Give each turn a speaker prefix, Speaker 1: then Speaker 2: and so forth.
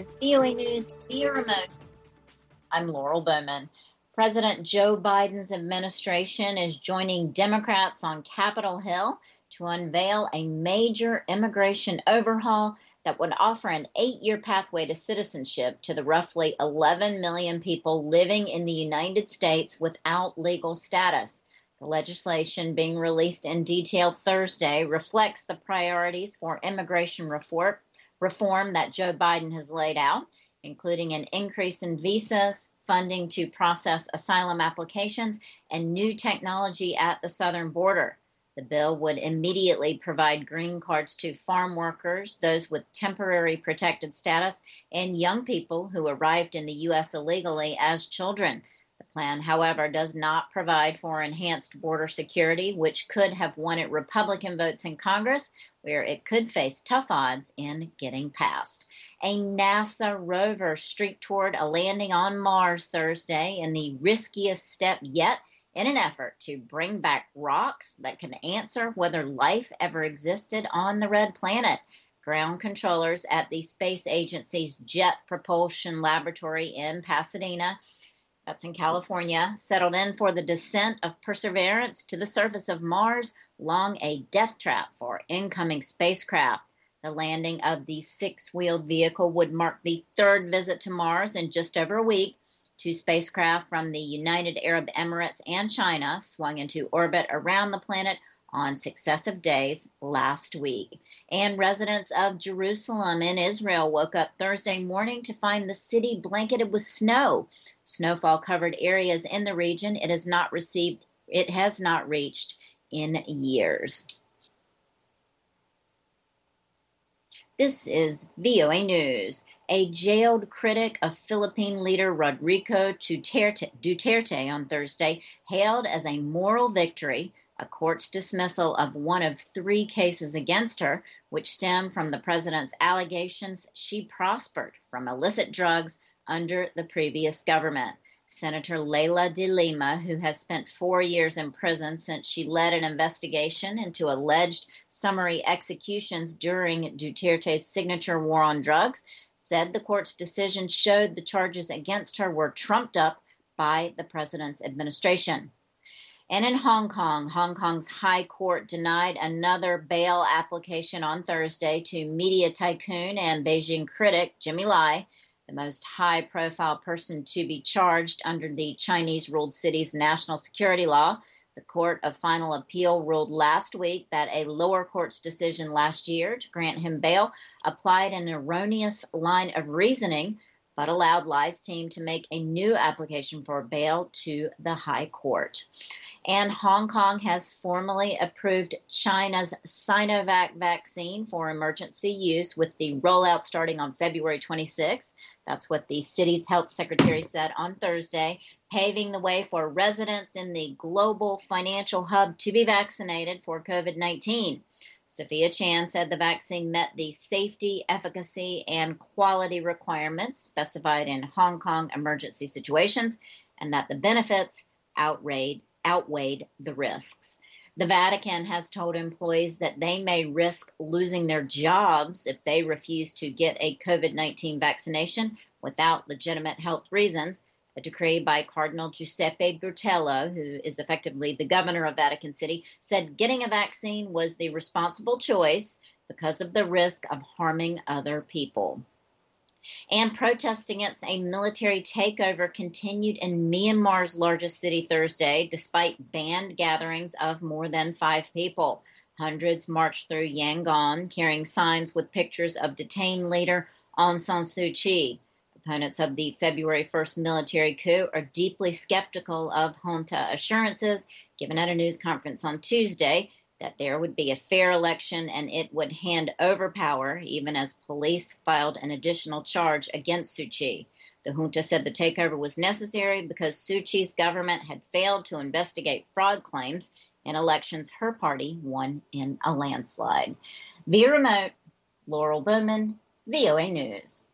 Speaker 1: is VOA News via remote. I'm Laurel Bowman. President Joe Biden's administration is joining Democrats on Capitol Hill to unveil a major immigration overhaul that would offer an 8-year pathway to citizenship to the roughly 11 million people living in the United States without legal status. The legislation being released in detail Thursday reflects the priorities for immigration reform that Joe Biden has laid out, including an increase in visas, funding to process asylum applications, and new technology at the southern border. The bill would immediately provide green cards to farm workers, those with temporary protected status, and young people who arrived in the U.S. illegally as children. The plan, however, does not provide for enhanced border security, which could have won it Republican votes in Congress, where it could face tough odds in getting passed. A NASA rover streaked toward a landing on Mars Thursday in the riskiest step yet in an effort to bring back rocks that can answer whether life ever existed on the red planet. Ground controllers at the space agency's Jet Propulsion Laboratory in Pasadena, that's in California, settled in for the descent of Perseverance to the surface of Mars, long a death trap for incoming spacecraft. The landing of the six-wheeled vehicle would mark the third visit to Mars in just over a week. Two spacecraft from the United Arab Emirates and China swung into orbit around the planet on successive days last week. And residents of Jerusalem in Israel woke up Thursday morning to find the city blanketed with snow. Snowfall-covered areas in the region it has not reached in years. This is VOA News. A jailed critic of Philippine leader Rodrigo Duterte on Thursday hailed as a moral victory a court's dismissal of one of 3 cases against her, which stem from the president's allegations she prospered from illicit drugs under the previous government. Senator Leila de Lima, who has spent 4 years in prison since she led an investigation into alleged summary executions during Duterte's signature war on drugs, said the court's decision showed the charges against her were trumped up by the president's administration. And in Hong Kong, Hong Kong's High Court denied another bail application on Thursday to media tycoon and Beijing critic Jimmy Lai, the most high-profile person to be charged under the Chinese-ruled city's national security law. The Court of Final Appeal ruled last week that a lower court's decision last year to grant him bail applied an erroneous line of reasoning, but allowed Lai's team to make a new application for bail to the High Court. And Hong Kong has formally approved China's Sinovac vaccine for emergency use, with the rollout starting on February 26. That's what the city's health secretary said on Thursday, paving the way for residents in the global financial hub to be vaccinated for COVID-19. Sophia Chan said the vaccine met the safety, efficacy, and quality requirements specified in Hong Kong emergency situations, and that the benefits outweighed the risks. The Vatican has told employees that they may risk losing their jobs if they refuse to get a COVID-19 vaccination without legitimate health reasons. A decree by Cardinal Giuseppe Bertello, who is effectively the governor of Vatican City, said getting a vaccine was the responsible choice because of the risk of harming other people. And protests against a military takeover continued in Myanmar's largest city Thursday, despite banned gatherings of more than 5 people. Hundreds marched through Yangon, carrying signs with pictures of detained leader Aung San Suu Kyi. Opponents of the February 1st military coup are deeply skeptical of junta assurances given at a news conference on Tuesday that there would be a fair election and it would hand over power, even as police filed an additional charge against Suu Kyi. The junta said the takeover was necessary because Suu Kyi's government had failed to investigate fraud claims in elections her party won in a landslide. Via remote, Laurel Bowman, VOA News.